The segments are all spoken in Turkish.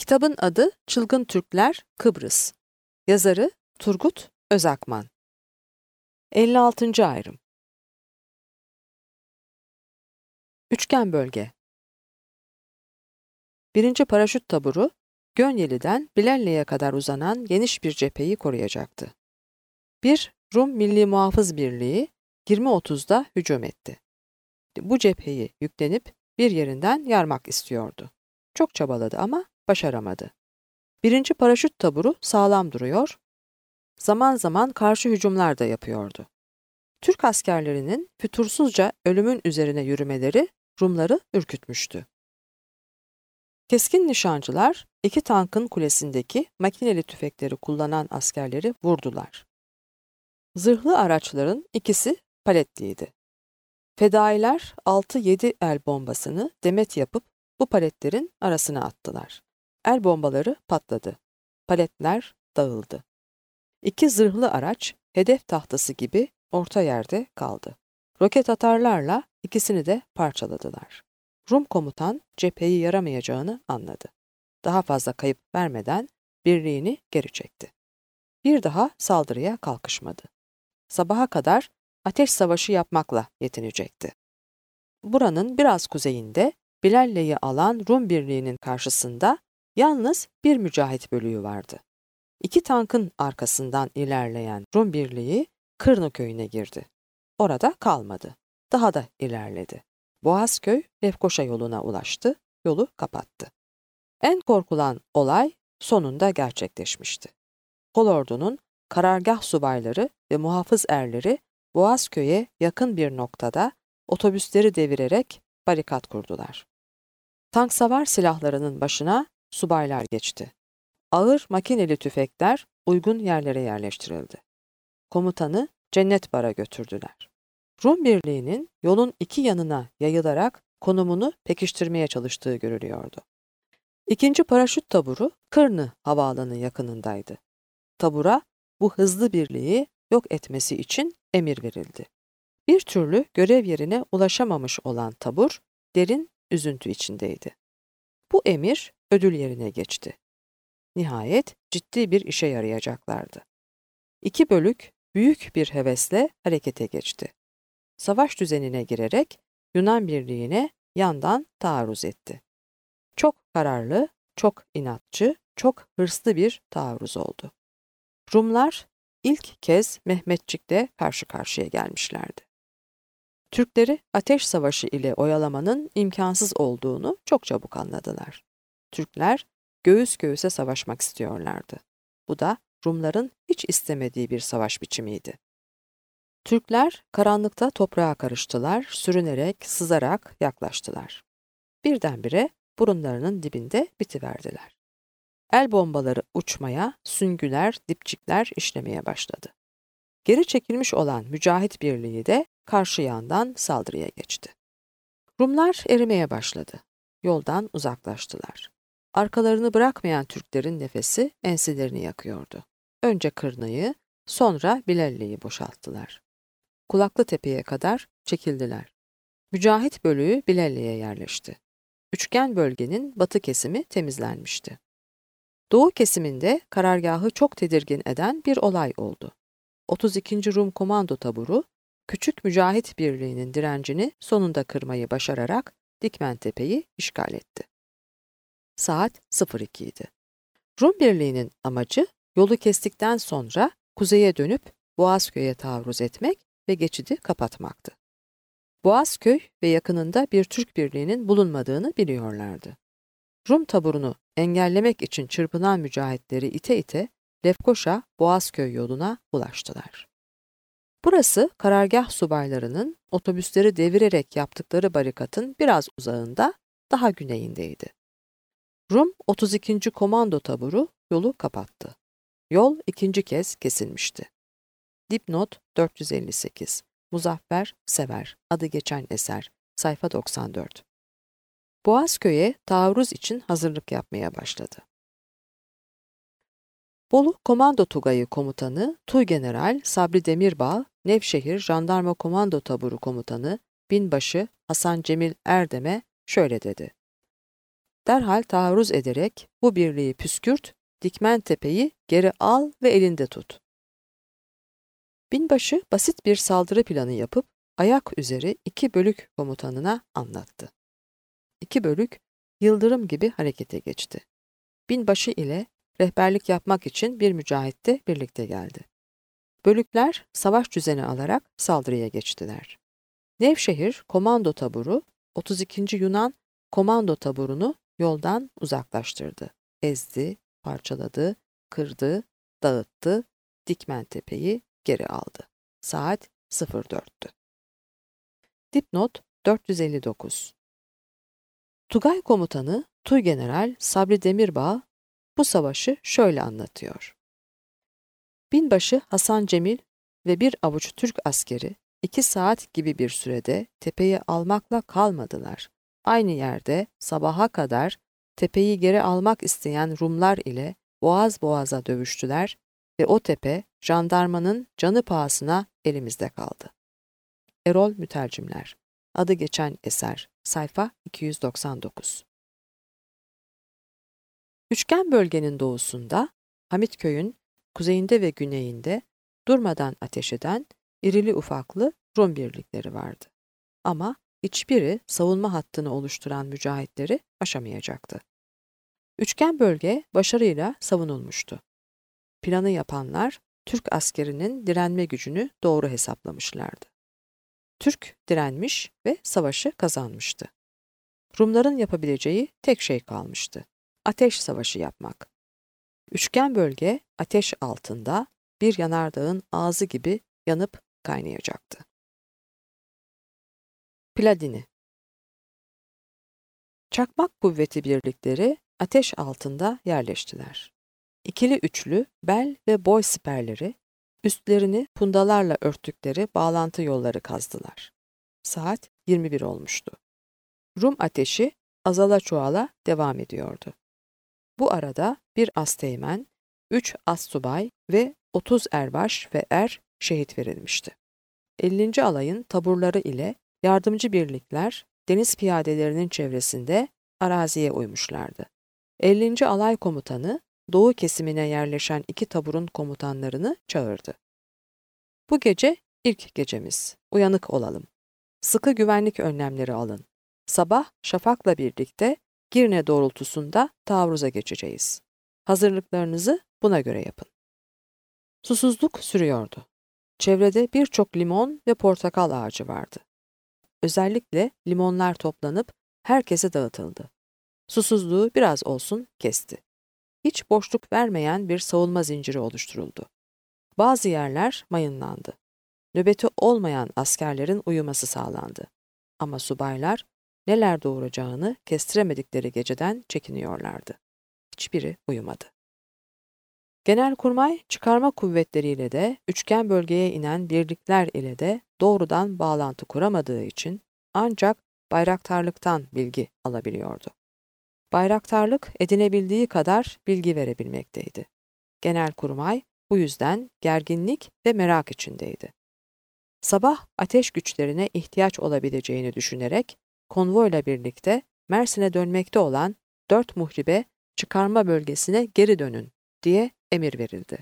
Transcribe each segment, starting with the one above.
Kitabın adı Çılgın Türkler Kıbrıs. Yazarı Turgut Özakman. 56. ayrım. Üçgen bölge. 1. Paraşüt taburu, Gönyeli'den Bilalle'ye kadar uzanan geniş bir cepheyi koruyacaktı. Bir Rum Milli Muhafız Birliği 20.30'da hücum etti. Bu cepheyi yüklenip bir yerinden yarmak istiyordu. Çok çabaladı ama başaramadı. 1. Paraşüt taburu sağlam duruyor, zaman zaman karşı hücumlar da yapıyordu. Türk askerlerinin fütursuzca ölümün üzerine yürümeleri Rumları ürkütmüştü. Keskin nişancılar 2 tankın kulesindeki makineli tüfekleri kullanan askerleri vurdular. Zırhlı araçların ikisi paletliydi. Fedailer 6-7 el bombasını demet yapıp bu paletlerin arasına attılar. El bombaları patladı. Paletler dağıldı. 2 zırhlı araç hedef tahtası gibi orta yerde kaldı. Roket atarlarla ikisini de parçaladılar. Rum komutan cepheyi yaramayacağını anladı. Daha fazla kayıp vermeden birliğini geri çekti. Bir daha saldırıya kalkışmadı. Sabaha kadar ateş savaşı yapmakla yetinecekti. Buranın biraz kuzeyinde Bilalle'yi alan Rum birliğinin karşısında yalnız bir mücahit bölüğü vardı. 2 tankın arkasından ilerleyen Rum birliği Kırnı köyüne girdi. Orada kalmadı. Daha da ilerledi. Boğazköy Lefkoşa yoluna ulaştı, yolu kapattı. En korkulan olay sonunda gerçekleşmişti. Kolordu'nun karargah subayları ve muhafız erleri Boğazköy'e yakın bir noktada otobüsleri devirerek barikat kurdular. Tanksavar silahlarının başına subaylar geçti. Ağır makineli tüfekler uygun yerlere yerleştirildi. Komutanı Cennet Bar'a götürdüler. Rum birliğinin yolun 2 yanına yayılarak konumunu pekiştirmeye çalıştığı görülüyordu. 2. Paraşüt taburu Kırnı havaalanı yakınındaydı. Tabura bu hızlı birliği yok etmesi için emir verildi. Bir türlü görev yerine ulaşamamış olan tabur derin üzüntü içindeydi. Bu emir ödül yerine geçti. Nihayet ciddi bir işe yarayacaklardı. 2 bölük büyük bir hevesle harekete geçti. Savaş düzenine girerek Yunan birliğine yandan taarruz etti. Çok kararlı, çok inatçı, çok hırslı bir taarruz oldu. Rumlar ilk kez Mehmetçik'le karşı karşıya gelmişlerdi. Türkleri ateş savaşı ile oyalamanın imkansız olduğunu çok çabuk anladılar. Türkler göğüs göğüse savaşmak istiyorlardı. Bu da Rumların hiç istemediği bir savaş biçimiydi. Türkler karanlıkta toprağa karıştılar, sürünerek, sızarak yaklaştılar. Birdenbire burunlarının dibinde bitiverdiler. El bombaları uçmaya, süngüler, dipçikler işlemeye başladı. Geri çekilmiş olan mücahit birliği de karşı yandan saldırıya geçti. Rumlar erimeye başladı. Yoldan uzaklaştılar. Arkalarını bırakmayan Türklerin nefesi enselerini yakıyordu. Önce Kırnı'yı, sonra Bilalle'yi boşalttılar. Kulaklıtepe'ye kadar çekildiler. Mücahit bölüğü Bilalle'ye yerleşti. Üçgen bölgenin batı kesimi temizlenmişti. Doğu kesiminde karargahı çok tedirgin eden bir olay oldu. 32. Rum Komando Taburu, Küçük Mücahit Birliği'nin direncini sonunda kırmayı başararak Dikmentepe'yi işgal etti. Saat 02 idi. Rum Birliği'nin amacı yolu kestikten sonra kuzeye dönüp Boğazköy'e taarruz etmek ve geçidi kapatmaktı. Boğazköy ve yakınında bir Türk birliğinin bulunmadığını biliyorlardı. Rum taburunu engellemek için çırpınan mücahitleri ite ite Lefkoşa Boğazköy yoluna ulaştılar. Burası karargah subaylarının otobüsleri devirerek yaptıkları barikatın biraz uzağında, daha güneyindeydi. Rum 32. Komando taburu yolu kapattı. Yol 2. kez kesilmişti. Dipnot 458. Muzaffer Sever. Adı geçen eser. Sayfa 94. Boğazköy'e taarruz için hazırlık yapmaya başladı. Bolu Komando Tugayı Komutanı Tuggeneral Sabri Demirbağ, Nevşehir Jandarma Komando Taburu Komutanı Binbaşı Hasan Cemil Erdem'e şöyle dedi: derhal taarruz ederek bu birliği püskürt, Dikmentepe'yi geri al ve elinde tut. Binbaşı basit bir saldırı planı yapıp ayak üzeri 2 bölük komutanına anlattı. 2 bölük yıldırım gibi harekete geçti. Binbaşı ile rehberlik yapmak için bir mücahit de birlikte geldi. Bölükler savaş düzeni alarak saldırıya geçtiler. Nevşehir komando taburu 32. Yunan komando taburunu yoldan uzaklaştırdı. Ezdi, parçaladı, kırdı, dağıttı, Dikmentepe'yi geri aldı. Saat 04'tü. Dipnot 459. Tugay komutanı Tuğgeneral Sabri Demirbağ bu savaşı şöyle anlatıyor. Binbaşı Hasan Cemil ve bir avuç Türk askeri 2 saat gibi bir sürede tepeyi almakla kalmadılar. Aynı yerde sabaha kadar tepeyi geri almak isteyen Rumlar ile boğaz boğaza dövüştüler ve o tepe jandarmanın canı pahasına elimizde kaldı. Erol Mütercimler. Adı geçen eser. Sayfa 299. Üçgen bölgenin doğusunda, Hamitköy'ün kuzeyinde ve güneyinde durmadan ateş eden irili ufaklı Rum birlikleri vardı. Ama hiçbiri savunma hattını oluşturan mücahitleri aşamayacaktı. Üçgen bölge başarıyla savunulmuştu. Planı yapanlar Türk askerinin direnme gücünü doğru hesaplamışlardı. Türk direnmiş ve savaşı kazanmıştı. Rumların yapabileceği tek şey kalmıştı: ateş savaşı yapmak. Üçgen bölge ateş altında bir yanardağın ağzı gibi yanıp kaynayacaktı. Pladini. Çakmak kuvveti birlikleri ateş altında yerleştiler. İkili üçlü bel ve boy siperleri, üstlerini pundalarla örttükleri bağlantı yolları kazdılar. Saat 21 olmuştu. Rum ateşi azala çoğala devam ediyordu. Bu arada bir asteğmen, 3 astsubay ve 30 erbaş ve şehit verilmişti. 50. alayın taburları ile yardımcı birlikler deniz piyadelerinin çevresinde araziye uymuşlardı. 50. alay komutanı doğu kesimine yerleşen 2 taburun komutanlarını çağırdı. Bu gece ilk gecemiz. Uyanık olalım. Sıkı güvenlik önlemleri alın. Sabah şafakla birlikte Girne doğrultusunda taarruza geçeceğiz. Hazırlıklarınızı buna göre yapın. Susuzluk sürüyordu. Çevrede birçok limon ve portakal ağacı vardı. Özellikle limonlar toplanıp herkese dağıtıldı. Susuzluğu biraz olsun kesti. Hiç boşluk vermeyen bir savunma zinciri oluşturuldu. Bazı yerler mayınlandı. Nöbeti olmayan askerlerin uyuması sağlandı. Ama subaylar neler doğuracağını kestiremedikleri geceden çekiniyorlardı. Hiçbiri uyumadı. Genelkurmay çıkarma kuvvetleriyle de üçgen bölgeye inen birlikler ile de doğrudan bağlantı kuramadığı için ancak bayraktarlıktan bilgi alabiliyordu. Bayraktarlık edinebildiği kadar bilgi verebilmekteydi. Genelkurmay bu yüzden gerginlik ve merak içindeydi. Sabah ateş güçlerine ihtiyaç olabileceğini düşünerek konvoyla birlikte Mersin'e dönmekte olan 4 muhribe çıkarma bölgesine geri dönün diye emir verildi.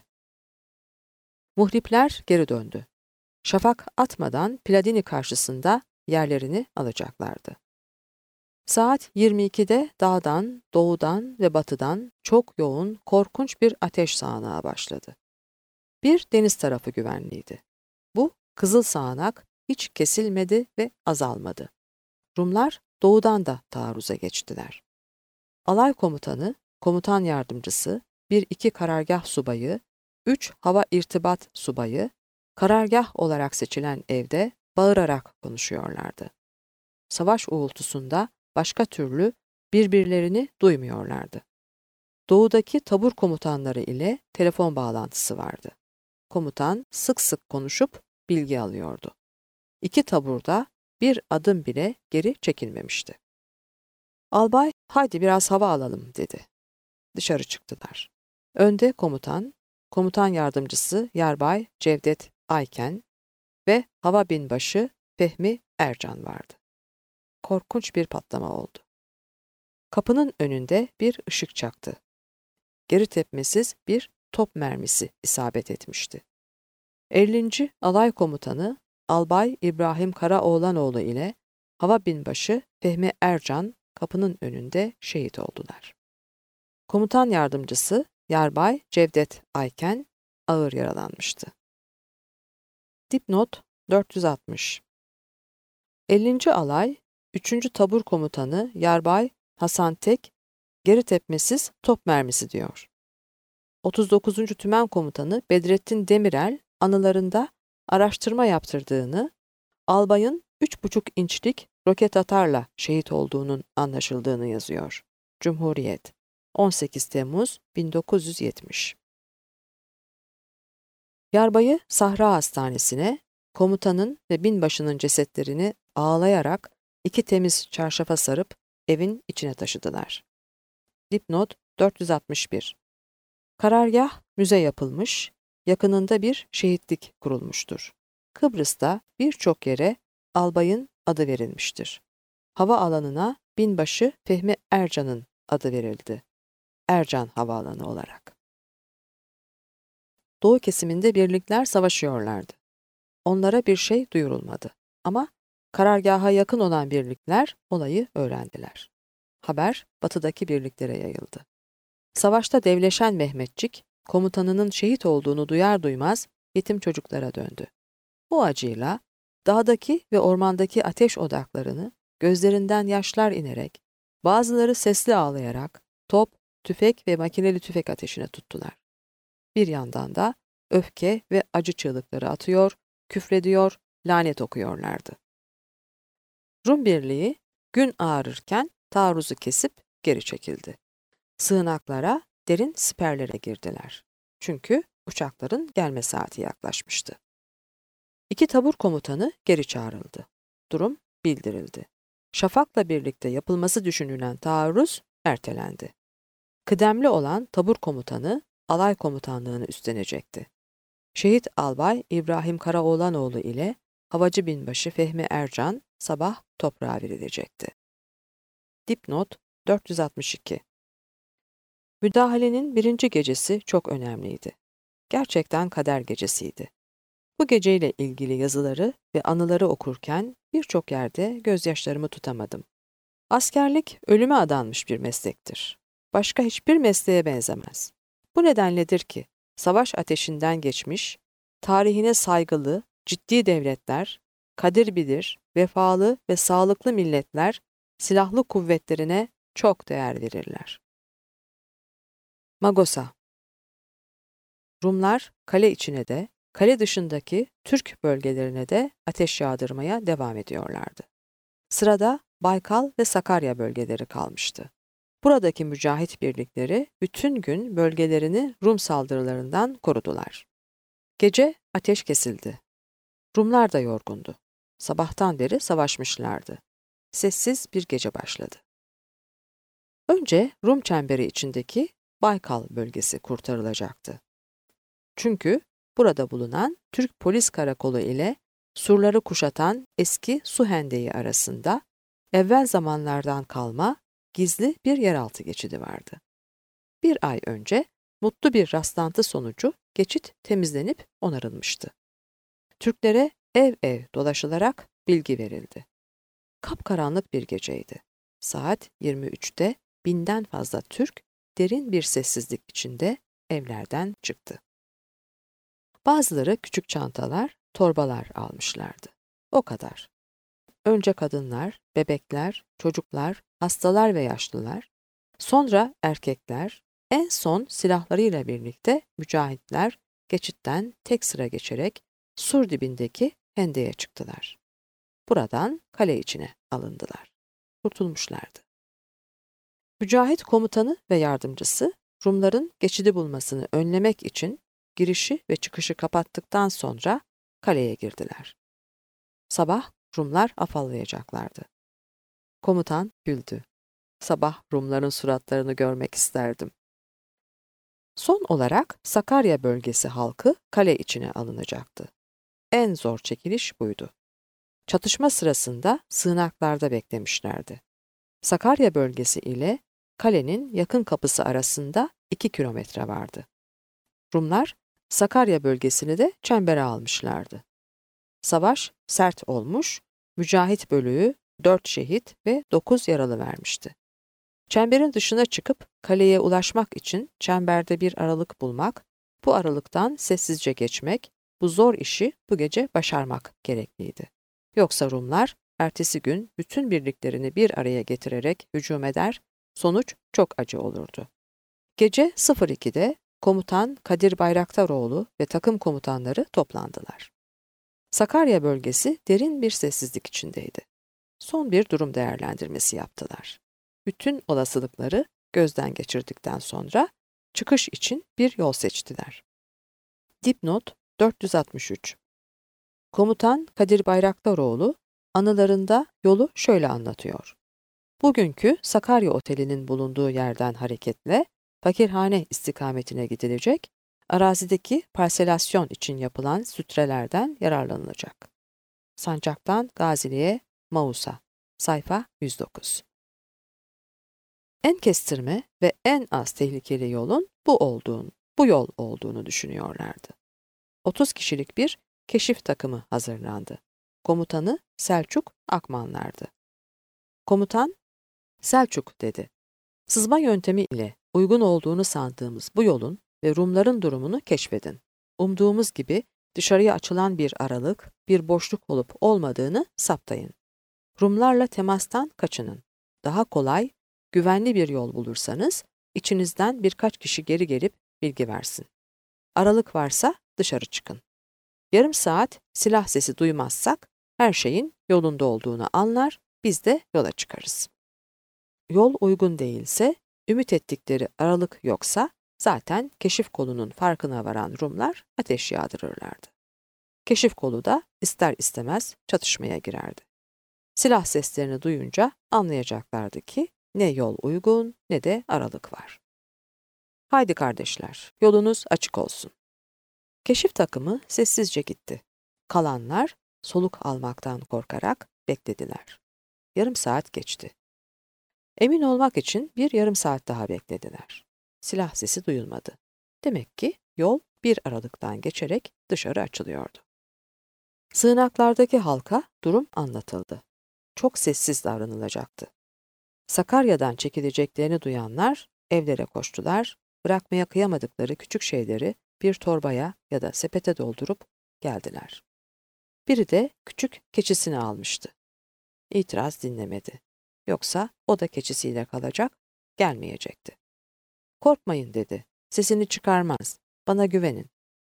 Muhripler geri döndü. Şafak atmadan Pladini karşısında yerlerini alacaklardı. Saat 22'de dağdan, doğudan ve batıdan çok yoğun, korkunç bir ateş sağanağı başladı. Bir deniz tarafı güvenliydi. Bu kızıl sağanak hiç kesilmedi ve azalmadı. Rumlar doğudan da taarruza geçtiler. Alay komutanı, komutan yardımcısı, 1-2 karargah subayı, 3 hava irtibat subayı, karargah olarak seçilen evde bağırarak konuşuyorlardı. Savaş uğultusunda başka türlü birbirlerini duymuyorlardı. Doğudaki tabur komutanları ile telefon bağlantısı vardı. Komutan sık sık konuşup bilgi alıyordu. 2 taburda bir adım bile geri çekilmemişti. Albay, "Haydi biraz hava alalım," dedi. Dışarı çıktılar. Önde komutan, komutan yardımcısı Yarbay Cevdet Ayken ve hava binbaşı Fehmi Ercan vardı. Korkunç bir patlama oldu. Kapının önünde bir ışık çaktı. Geri tepmesiz bir top mermisi isabet etmişti. 50. Alay Komutanı Albay İbrahim Karaoğlanoğlu ile Hava Binbaşı Fehmi Ercan kapının önünde şehit oldular. Komutan Yardımcısı Yarbay Cevdet Ayken ağır yaralanmıştı. Dipnot 460. 50. Alay 3. Tabur Komutanı Yarbay Hasan Tek geri tepmesiz top mermisi diyor. 39. Tümen Komutanı Bedrettin Demirel anılarında araştırma yaptırdığını, albayın 3,5 inçlik roket atarla şehit olduğunun anlaşıldığını yazıyor. Cumhuriyet 18 Temmuz 1970. Yarbayı Sahra Hastanesi'ne, komutanın ve binbaşının cesetlerini ağlayarak 2 temiz çarşafa sarıp evin içine taşıdılar. Dipnot 461. Karargah müze yapılmış, yakınında bir şehitlik kurulmuştur. Kıbrıs'ta birçok yere albayın adı verilmiştir. Hava alanına binbaşı Fehmi Ercan'ın adı verildi. Ercan Havaalanı olarak. Doğu kesiminde birlikler savaşıyorlardı. Onlara bir şey duyurulmadı. Ama karargaha yakın olan birlikler olayı öğrendiler. Haber batıdaki birliklere yayıldı. Savaşta devleşen Mehmetçik, komutanının şehit olduğunu duyar duymaz yetim çocuklara döndü. Bu acıyla dağdaki ve ormandaki ateş odaklarını gözlerinden yaşlar inerek, bazıları sesli ağlayarak top, tüfek ve makineli tüfek ateşine tuttular. Bir yandan da öfke ve acı çığlıkları atıyor, küfrediyor, lanet okuyorlardı. Rum birliği gün ağarırken taarruzu kesip geri çekildi. Sığınaklara, derin siperlere girdiler. Çünkü uçakların gelme saati yaklaşmıştı. 2 tabur komutanı geri çağrıldı. Durum bildirildi. Şafak'la birlikte yapılması düşünülen taarruz ertelendi. Kıdemli olan tabur komutanı alay komutanlığını üstlenecekti. Şehit albay İbrahim Karaoğlanoğlu ile havacı binbaşı Fehmi Ercan sabah toprağa verilecekti. Dipnot 462. Müdahalenin 1. gecesi çok önemliydi. Gerçekten kader gecesiydi. Bu geceyle ilgili yazıları ve anıları okurken birçok yerde gözyaşlarımı tutamadım. Askerlik ölüme adanmış bir meslektir. Başka hiçbir mesleğe benzemez. Bu nedenledir ki savaş ateşinden geçmiş, tarihine saygılı, ciddi devletler, kadir bilir, vefalı ve sağlıklı milletler silahlı kuvvetlerine çok değer verirler. Magosa. Rumlar kale içine de, kale dışındaki Türk bölgelerine de ateş yağdırmaya devam ediyorlardı. Sırada Baykal ve Sakarya bölgeleri kalmıştı. Buradaki mücahit birlikleri bütün gün bölgelerini Rum saldırılarından korudular. Gece ateş kesildi. Rumlar da yorgundu. Sabahtan beri savaşmışlardı. Sessiz bir gece başladı. Önce Rum çemberi içindeki Baykal bölgesi kurtarılacaktı. Çünkü burada bulunan Türk Polis Karakolu ile surları kuşatan eski su hendeği arasında evvel zamanlardan kalma gizli bir yeraltı geçidi vardı. 1 ay önce mutlu bir rastlantı sonucu geçit temizlenip onarılmıştı. Türklere ev ev dolaşılarak bilgi verildi. Kapkaranlık bir geceydi. Saat 23'te 1000'den fazla Türk derin bir sessizlik içinde evlerden çıktı. Bazıları küçük çantalar, torbalar almışlardı. O kadar. Önce kadınlar, bebekler, çocuklar, hastalar ve yaşlılar, sonra erkekler, en son silahlarıyla birlikte mücahitler geçitten tek sıra geçerek sur dibindeki hendeye çıktılar. Buradan kale içine alındılar. Kurtulmuşlardı. Mücahit komutanı ve yardımcısı Rumların geçidi bulmasını önlemek için girişi ve çıkışı kapattıktan sonra kaleye girdiler. Sabah Rumlar afallayacaklardı. Komutan güldü. Sabah Rumların suratlarını görmek isterdim. Son olarak Sakarya bölgesi halkı kale içine alınacaktı. En zor çekiliş buydu. Çatışma sırasında sığınaklarda beklemişlerdi. Sakarya bölgesi ile kalenin yakın kapısı arasında 2 kilometre vardı. Rumlar Sakarya bölgesini de çembere almışlardı. Savaş sert olmuş, Mücahit bölüğü 4 şehit ve 9 yaralı vermişti. Çemberin dışına çıkıp kaleye ulaşmak için çemberde bir aralık bulmak, bu aralıktan sessizce geçmek, bu zor işi bu gece başarmak gerekliydi. Yoksa Rumlar ertesi gün bütün birliklerini bir araya getirerek hücum eder, sonuç çok acı olurdu. Gece 02'de komutan Kadir Bayraktaroğlu ve takım komutanları toplandılar. Sakarya bölgesi derin bir sessizlik içindeydi. Son bir durum değerlendirmesi yaptılar. Bütün olasılıkları gözden geçirdikten sonra çıkış için bir yol seçtiler. Dipnot 463. Komutan Kadir Bayraktaroğlu anılarında yolu şöyle anlatıyor. Bugünkü Sakarya Oteli'nin bulunduğu yerden hareketle Fakirhane istikametine gidilecek, arazideki parselasyon için yapılan sütrelerden yararlanılacak. Sancaktan Gazili'ye Mausa, sayfa 109. En kestirme ve en az tehlikeli yolun bu yol olduğunu düşünüyorlardı. 30 kişilik bir keşif takımı hazırlandı. Komutanı Selçuk Akmanlardı. Komutan, Selçuk dedi. Sızma yöntemi ile uygun olduğunu sandığımız bu yolun ve Rumların durumunu keşfedin. Umduğumuz gibi dışarıya açılan bir aralık, bir boşluk olup olmadığını saptayın. Rumlarla temastan kaçının. Daha kolay, güvenli bir yol bulursanız içinizden birkaç kişi geri gelip bilgi versin. Aralık varsa dışarı çıkın. Yarım saat silah sesi duymazsak her şeyin yolunda olduğunu anlar, biz de yola çıkarız. Yol uygun değilse, ümit ettikleri aralık yoksa zaten keşif kolunun farkına varan Rumlar ateş yağdırırlardı. Keşif kolu da ister istemez çatışmaya girerdi. Silah seslerini duyunca anlayacaklardı ki ne yol uygun ne de aralık var. Haydi kardeşler, yolunuz açık olsun. Keşif takımı sessizce gitti. Kalanlar soluk almaktan korkarak beklediler. Yarım saat geçti. Emin olmak için bir yarım saat daha beklediler. Silah sesi duyulmadı. Demek ki yol bir aralıktan geçerek dışarı açılıyordu. Sığınaklardaki halka durum anlatıldı. Çok sessiz davranılacaktı. Sakarya'dan çekileceklerini duyanlar evlere koştular, bırakmaya kıyamadıkları küçük şeyleri bir torbaya ya da sepete doldurup geldiler. Biri de küçük keçisini almıştı. İtiraz dinlemedi. Yoksa o da keçisiyle kalacak, gelmeyecekti. Korkmayın dedi, sesini çıkarmaz, bana güvenin.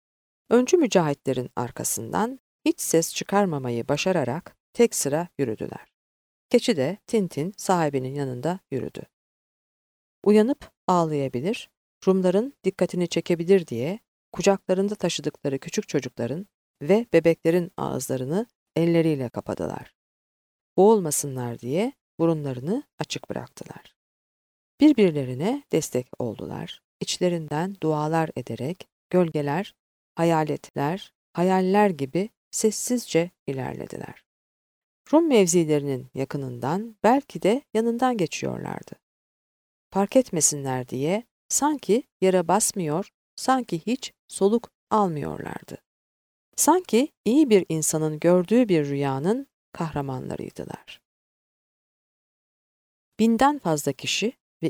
Öncü mücahitlerin arkasından hiç ses çıkarmamayı başararak tek sıra yürüdüler. Keçi de Tintin sahibinin yanında yürüdü. Uyanıp ağlayabilir, Rumların dikkatini çekebilir diye kucaklarında taşıdıkları küçük çocukların ve bebeklerin ağızlarını elleriyle kapadılar. Boğulmasınlar diye burunlarını açık bıraktılar. Birbirlerine destek oldular. İçlerinden dualar ederek gölgeler, hayaletler, hayaller gibi sessizce ilerlediler. Rum mevzilerinin yakınından belki de yanından geçiyorlardı. Fark etmesinler diye sanki yere basmıyor, sanki hiç soluk almıyorlardı. Sanki iyi bir insanın gördüğü bir rüyanın kahramanlarıydılar. 1000'den fazla kişi ve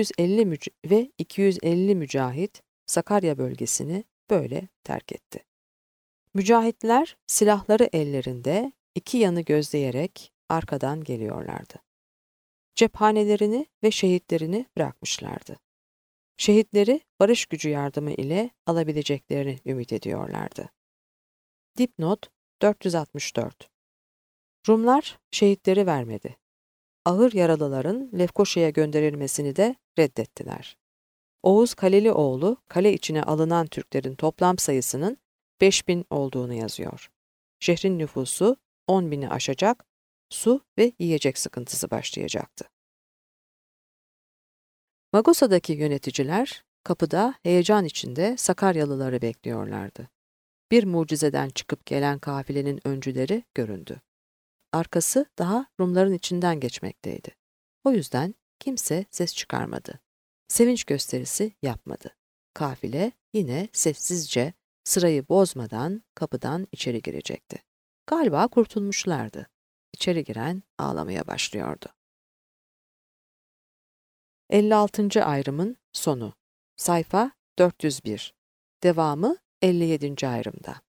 250 mücahit Sakarya bölgesini böyle terk etti. Mücahitler silahları ellerinde iki yanı gözleyerek arkadan geliyorlardı. Cephanelerini ve şehitlerini bırakmışlardı. Şehitleri barış gücü yardımı ile alabileceklerini ümit ediyorlardı. Dipnot 464. Rumlar şehitleri vermedi. Ağır yaralıların Lefkoşa'ya gönderilmesini de reddettiler. Oğuz Kalelioğlu kale içine alınan Türklerin toplam sayısının 5000 olduğunu yazıyor. Şehrin nüfusu 10.000'i aşacak, su ve yiyecek sıkıntısı başlayacaktı. Magosa'daki yöneticiler kapıda heyecan içinde Sakaryalıları bekliyorlardı. Bir mucizeden çıkıp gelen kafilenin öncüleri göründü. Arkası daha Rumların içinden geçmekteydi. O yüzden kimse ses çıkarmadı. Sevinç gösterisi yapmadı. Kafile yine sessizce, sırayı bozmadan kapıdan içeri girecekti. Galiba kurtulmuşlardı. İçeri giren ağlamaya başlıyordu. 56. ayrımın sonu. Sayfa 401. Devamı 57. ayrımda.